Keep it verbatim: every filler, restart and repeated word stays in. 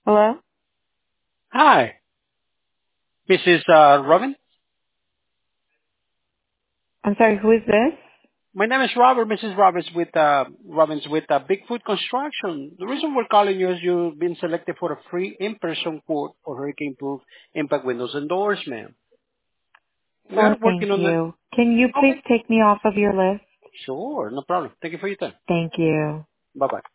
Hello? Hi, Missus Uh, Robin. I'm sorry, who is this? My name is Robert, Missus Roberts with uh, Robbins with uh, Bigfoot Construction. The reason we're calling you is you've been selected for a free in-person quote for hurricane-proof impact windows and doors, ma'am. We Oh, are thank working on the. you. Can you please Okay, take me off of your list? sure, no problem. Thank you for your time. Thank you. Bye bye.